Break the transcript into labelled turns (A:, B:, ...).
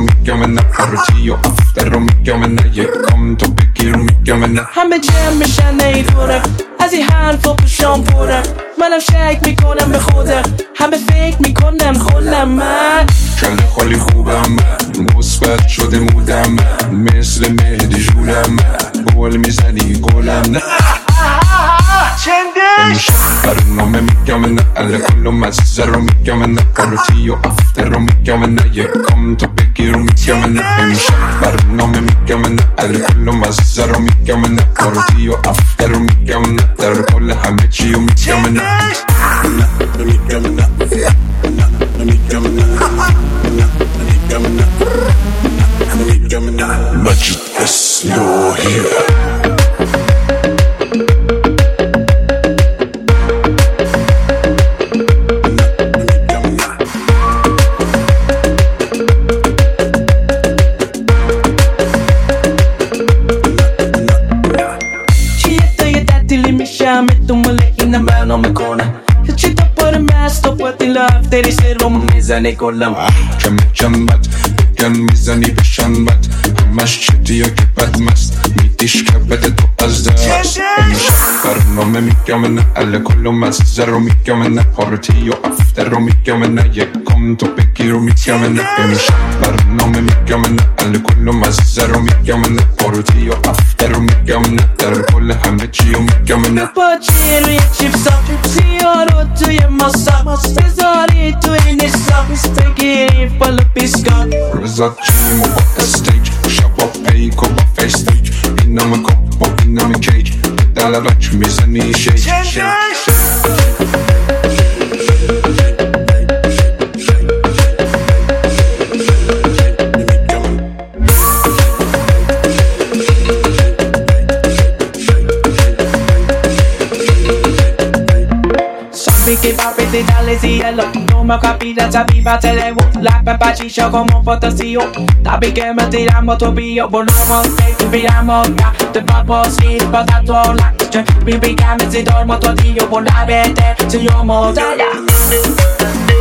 A: mycket om henne. Har du 10 after och mycket om henne. Jag kom till bygger och mycket om henne.
B: هم به جمع میشن نیدوره از این حرف و پشام پره منم شک میکنم به خوده همه فکر میکنم خودم من
A: کله خالی خوبم مثبت شده مودم مثل مهدی جولم بول میزنی گلم نه
B: چندش
A: برنامه میگم نه alla کلم از زر و میگم نه پارتی و افتر و میگم نه یکم تو بگیر و میگم نه همیشه برنامه میگم نه alla کلم از زر و میگم نه پارتی و افتر و میگم نه در کل همه چی و میگم نه میگم نه میگم نه مجید اسلوهی
B: اینم برنامه کنم چی تا پر مست و پاتی لاف داری سرم میزنه کلم
A: کم بد بگن میزنی بشن بد همش چطی که بد مست میدیش که بده تو از دست همیشه برنامه میگم نه alla کلم از زر رو میگم نه پارتی و افتر رو میگم نه یکم تو بگیر و میگم نه همیشه برنامه میگم نه alla کلم از زر رو میگم نه پارتی و افتر رو میگم نه در کل همه چی و میگم نه
B: پاچی روی چیپسا سیارو توی ماسا بذاری توی نیستا بگیری بالا بیسکا
A: رزا چیم و با استیج شبا پیک و با فیستیج اینم کپ و اینم کیج دلالک میزنی شیج
B: Che papete dalle cielo non mi ho capito sapeva televo la pepa ciscia come un fantasio tapi che mi tiriamo tuo pio volevamo te viviamo ya te papo si patato la cioè mi picame si dormo tuo dio volare te se io mo dalla